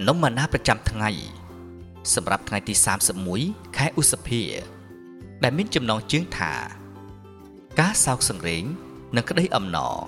นมมานาประจำថ្ងៃสำหรับថ្ងៃที่31ខែឧសភាដែលមានចំណងជើងថាការសោកសង្រេងនិងក្តីអំណរ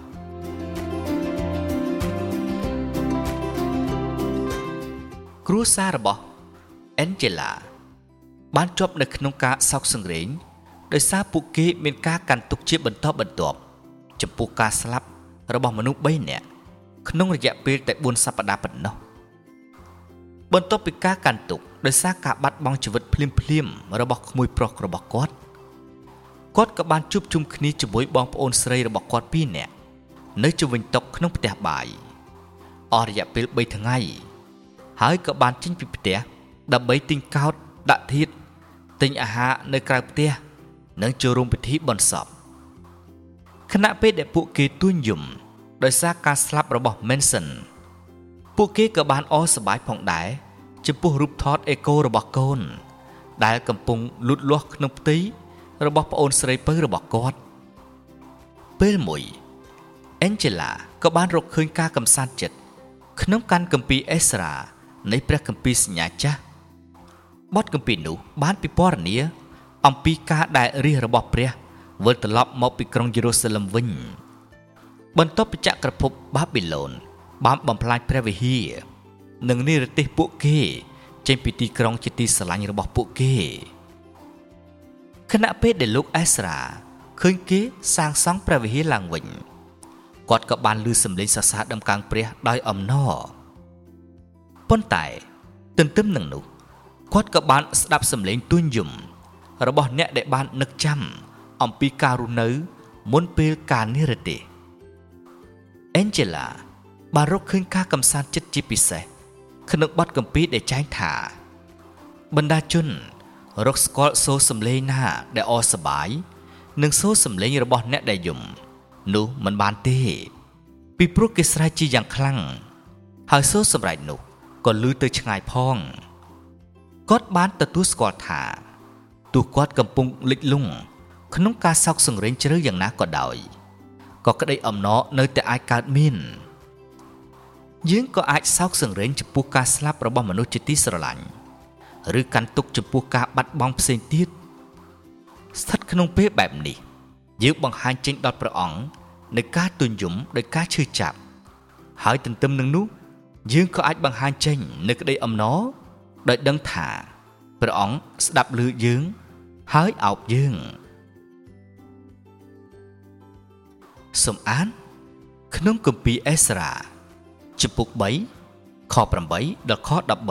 គ្រួសាររបស់ Angela បានជាប់នៅក្នុងការសោកសង្រេងដោយសារពួកគេមានការកាន់ទុក្ខជាបន្តបន្ទាប់ចំពោះការស្លាប់របស់មនុស្ស3នាក់ក្នុងរយៈពេលតែ4សប្តាហ៍ប៉ុណ្ណោះបន្ទាប់ពីការកាន់ទុក្ខដោយសារការបាត់បង់ជីវិតភ្លាមៗរបស់ក្មួយប្រុសរបស់គាត់ក៏បានជួបជុំគ្នាជាមួយបងប្អូនស្រីរបស់គាត់2នាក់នៅជុំវិញតុក្នុងផ្ទះបាយអស់រយៈពេល3ថ្ងៃហើយក៏បានចេញពីផ្ទះដើម្បីទិញកោតដាក់ធាតុទិញអាហារនៅក្រៅផ្ទះនិងចូលរួមពិធីបុណ្យសពខណៈពេលដែលពួកគេទួញយំដោយសារការស្លាប់របស់ Manson ពួកគេក៏បានអរសប្បាយផងដែរចំពោះរូបថតអេកូរបស់កូនដែលកំពុងលូតលាស់ក្នុងផ្ទៃរបស់ប្អូនស្រីពៅរបស់គាត់ពេលមួយ Angela ក៏បានរកឃើញការកំសាន្តចិត្តក្នុងកាន់គម្ពីរអេស្រានៃព្រះគម្ពីរសញ្ញាចាស់បទគម្ពីរនោះបានពិពណ៌នាអំពីការដែលរាជរបស់ព្រះវិលត្រឡប់មកពីក្រុងយេរូសាឡឹមវិញបន្ទាប់ពីចក្រភពបាប៊ីឡូនបានបំផ្លាញព្រះវិហារនិងនិរទេសពួកគេចេញពីទីក្រុងជាទីស្រឡាញ់របស់ពួកគេខណៈពេលដែលលោកអេស្រាឃើញគេសាងសង់ព្រះវិហារឡើងវិញគាត់ក៏បានឮសំឡេងសរសើរដំកើងព្រះដោយអំណរប៉ុន្តែទន្ទឹមនឹងនោះគាត់ក៏បានស្ដាប់សំឡេងទួញយំរបស់អ្នកដែលបាននឹកចាំអំពីការរស់នៅមុនពេលការនិរទេស Angela បានរកឃើញការកំសាន្តចិត្តជាពិសេសក្នុងបទគម្ពីរដែលចែងថាបណ្ដាជនរកស្គាល់សូរសំឡេងណាដែលអរសប្បាយនិងសូរសំឡេងរបស់អ្នកដែលយំនោះមិនបានទេពីព្រោះគេស្រែកជាយ៉ាងខ្លាំងហើយសូរសម្រែកនោះក៏ឮទៅឆ្ងាយផងគាត់បានទទួលស្គាល់ថាទោះគាត់កំពុងលិចលង់ក្នុងការសោកសង្រេងជ្រៅយ៉ាងណាក៏ដោយក៏ក្តីអំណរនៅតែអាចកើតមានយើងក៏អាចសោកសង្រេងចំពោះការស្លាប់របស់មនុស្សជាទីស្រឡាញ់ឬកាន់ទុក្ខចំពោះការបាត់បង់ផ្សេងទៀតស្ថិតក្នុងពេលបែបនេះយើងបង្ហាញចេញដល់ព្រះអង្គនៃការទូញយំដោយការឈឺចាប់ហើយទន្ទឹមនឹងនោះយើងក៏អាចបង្ហាញចេញនូវក្តីអំណរដោយដឹងថាព្រះអង្គស្ដាប់ឮយើងហើយអោបយើងសូមអានក្នុងគម្ពីរអេស្រាជំពូក3ខ8ដល់ខ13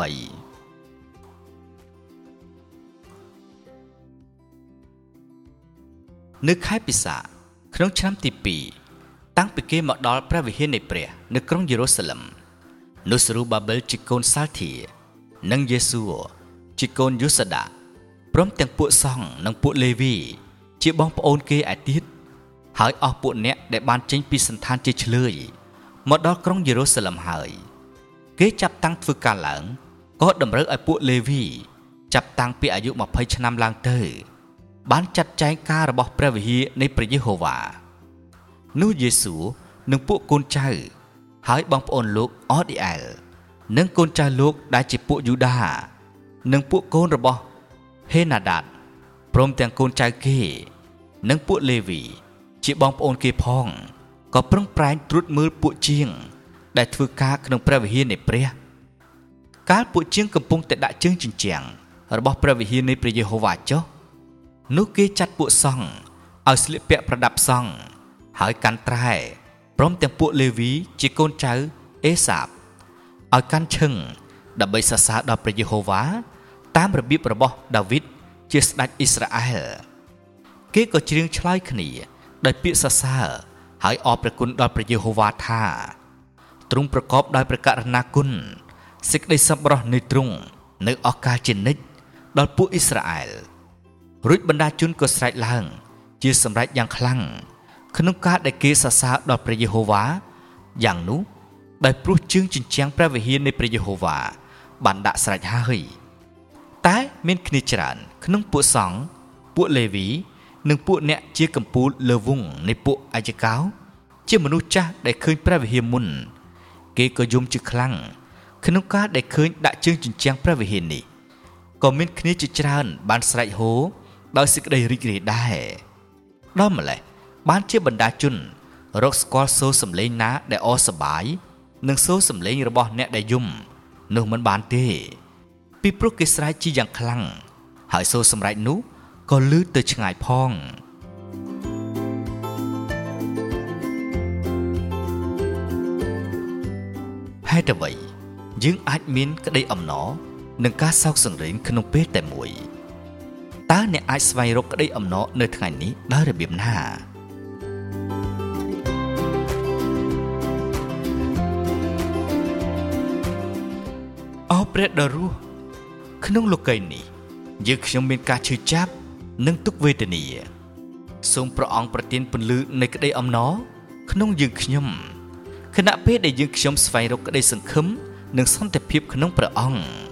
នៅខែពិសាខក្នុងឆ្នាំទី2តាំងពីគេមកដល់ព្រះវិហារនៃព្រះនៅក្រុងយេរូសាឡឹមនោះសេរូបាបែលជាកូនសាល់ធៀនិងយេស៊ូជាកូនយូសាដាព្រមទាំងពួកសង្ឃនិងពួកលេវីជាបងប្អូនគេឯទៀតហើយអស់ពួកអ្នកដែលបានចេញពីសន្តានជាឆ្លើយមកដល់ក្រុងយេរូសាឡឹមហើយគេចាប់តាំងធ្វើការឡើងក៏តម្រូវឲ្យពួកលេវីចាប់តាំងពីអាយុ20ឆ្នាំឡើងទៅបានចាត់ចែងការរបស់ព្រះវិហារនៃព្រះយេហូវ៉ានោះយេស៊ូនិងពួកកូនចៅហើយបងប្អូនលោកអឌីអែលនិងកូនចៅលោកដែលជាពួកយូដានិងពួកកូនរបស់ហេណាដាតព្រមទាំងកូនចៅគេនិងពួកលេវីជាបងប្អូនគេផងក៏ប្រឹងប្រែងត្រួតមើលពួកជាងដែលធ្វើការក្នុងព្រះវិហារនៃព្រះកាលពួកជាងកំពុងតែដាក់ជើងជញ្ជាំងរបស់ព្រះវិហារនៃព្រះយេហូវ៉ាចុះនោះគេចាត់ពួកសង្ឃឲ្យស្លៀកពាក់ប្រដាប់សង្ឃហើយកាន់ត្រែព្រមទាំងពួកលេវីជាកូនចៅអេសាបឲ្យកាន់ឈឹងដើម្បីសរសើរដល់ព្រះយេហូវ៉ាតាមរបៀបរបស់ដាវីតជាស្ដេចអ៊ីស្រាអែលគេក៏ច្រៀងឆ្លើយគ្នាដោយពាក្យសរសើរហើយអរព្រះគុណដល់ព្រះយេហូវ៉ាថាទ្រង់ប្រកបដោយព្រះករុណាគុណសេចក្តីសប្បុរសនៃទ្រង់នៅអស់កលជានិច្ចដល់ពួកអ៊ីស្រាអែលរួចបណ្ដាជនក៏ស្រែកឡើងជាសម្រេចយ៉ាងខ្លាំងក្នុងការដែលគេសរសើរដល់ព្រះយេហូវ៉ាយ៉ាងនោះដោយព្រោះជើងជញ្ជាំងព្រះវិហារនៃព្រះយេហូវ៉ាបានដាក់ស្រេចហើយតែមានគ្នាច្រើនក្នុងពួកសង្ឃពួកលេវីនិងពួកអ្នកជាកំពូលលើវងនៃពួកអាយកោជាមនុស្សចាស់ដែលឃើញព្រះវិហារមុនគេក៏យំជាខ្លាំងក្នុងការដែលឃើញដាក់ជើងជញ្ជាំងព្រះវិហារនេះក៏មានគ្នាជាច្រើនបានស្រែកហូដោយសេចក្តីរីករាយដែរដល់ម្លេះបានជាបណ្ដាជនរកស្គាល់សូរសំឡេងណាដែលអសប្បាយនិងសូរសំឡេងរបស់អ្នកដែលយំនោះមិនបានទេពីព្រោះគេស្រែកជាយ៉ាងខ្លាំងហើយសូរសម្រែកនោះក៏លឺទៅឆ្ងាយផងហេតុអ្វីយើងអាចមានក្តីអំណរនិងការសោកសង្រេងក្នុងពេលតែមួយតើអ្នកអាចស្វែងរកក្តីអំណរនៅថ្ងៃនេះដោយរបៀបណាអោព្រះដ៏រស់ក្នុងលោកីយ៍នេះយើងខ្ញុំមានការឈឺចាប់និងទុក្ខវេទនាសូមព្រះអង្គប្រទានពន្លឺនៃក្តីអំណរក្នុងយើងខ្ញុំខណៈពេលដែលយើងខ្ញុំស្វែងរកក្តីសង្ឃឹមនិងសន្តិភាពក្នុងព្រះអង្គ